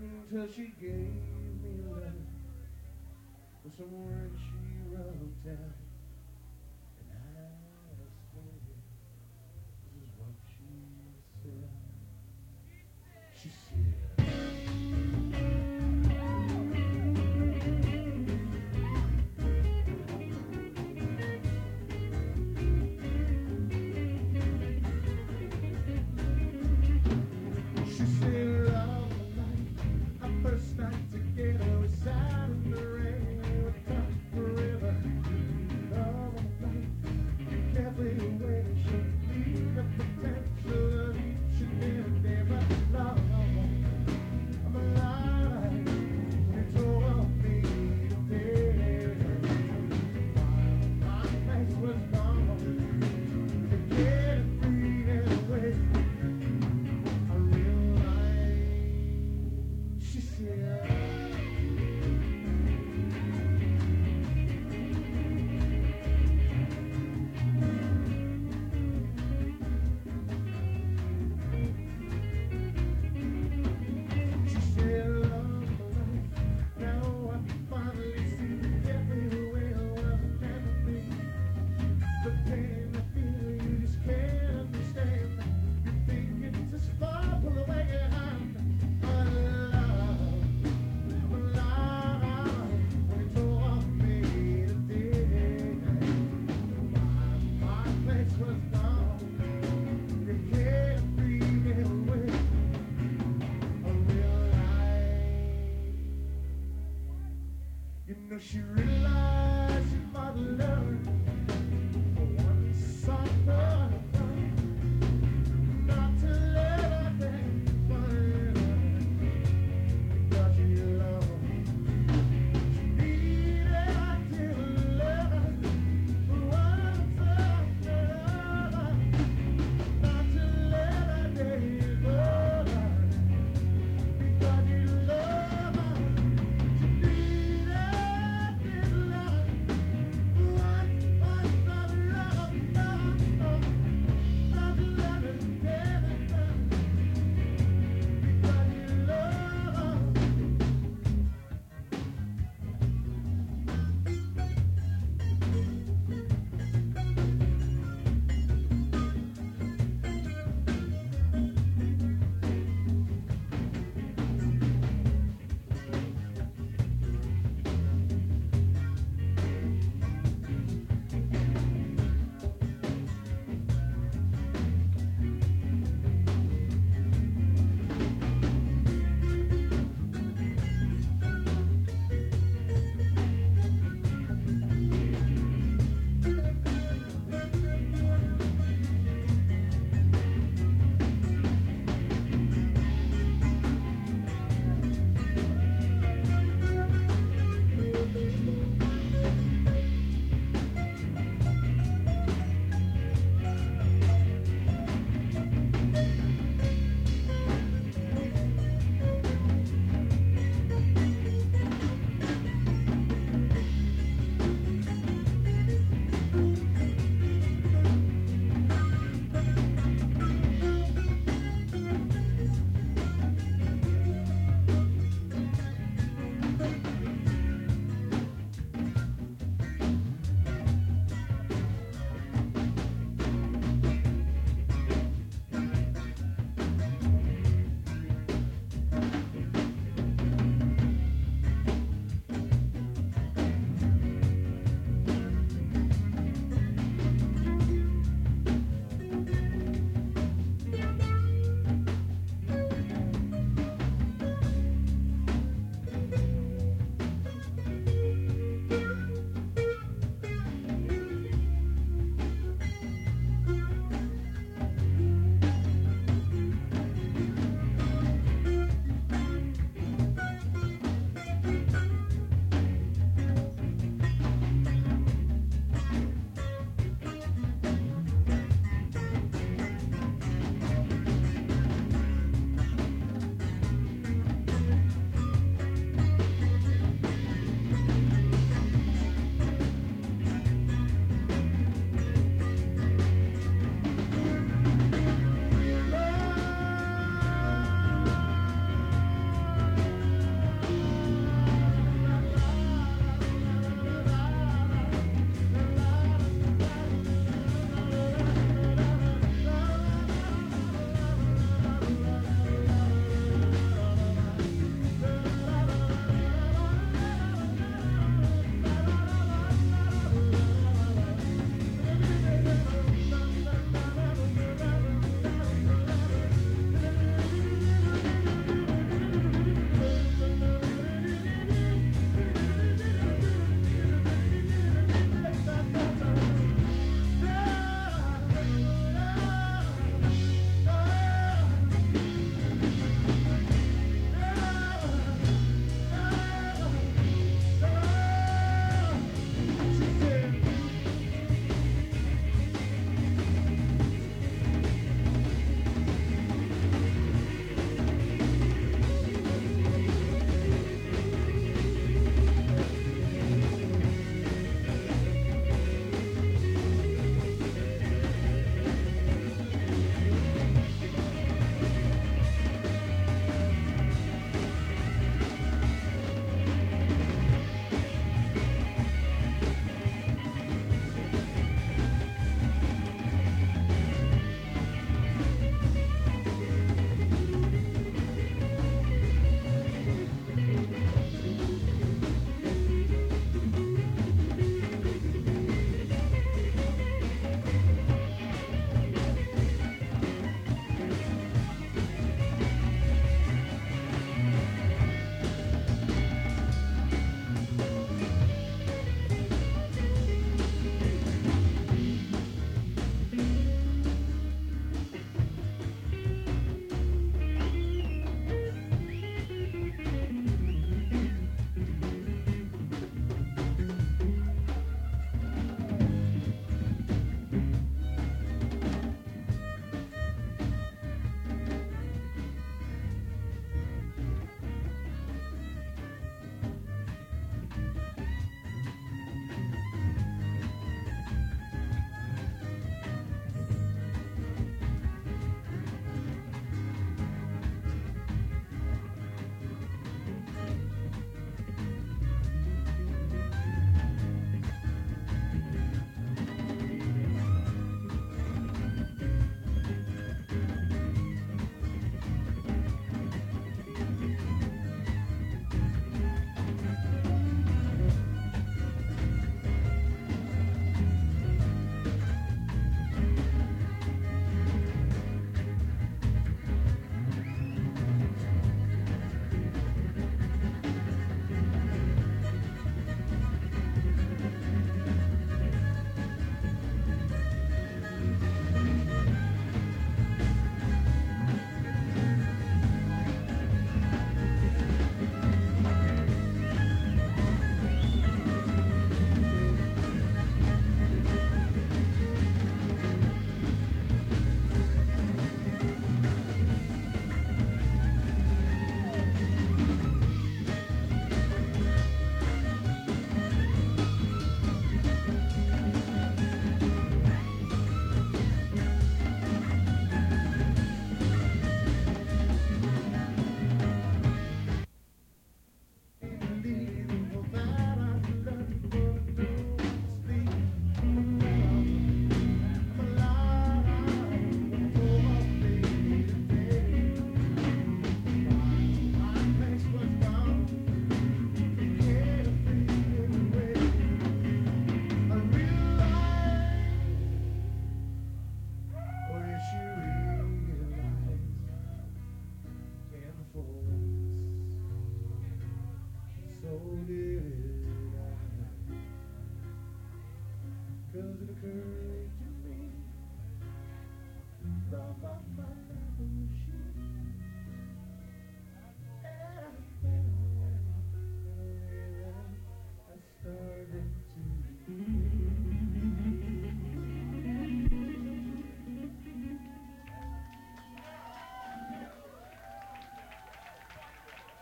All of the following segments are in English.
until she gave me a letter with some words she wrote down. And I asked her, this is what she said. She said, she said, all the night, our first night together, we sat in the rain, we talked forever. All the night, carefully waiting, she knew the potential of each and every day. But Lord, I'm alive when you told me today. My face was gone, to get it free anyway. I realized, she said, she said, love my life. Now I finally see everywhere was meant to be. The pain, the feeling, you just can't understand. You think it's just far, pull away your hand. But love, when you told me today, my place was gone. You can't breathe it away. I realized, you know, she realized she might learn one summer not to let her think forever because she loved me. She needed to learn one summer not to let her days go because you love her. She needed to learn one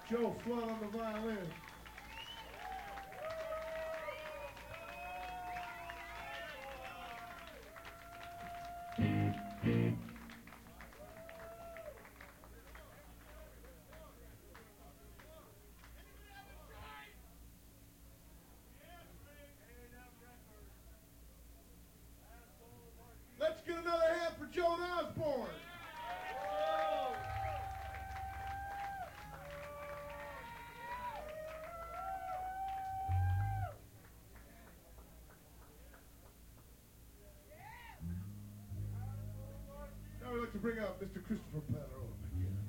Joe Flood on the violin. Let's get another hand for Joan Osborne. Now we'd like to bring out Mr. Christopher Padron again.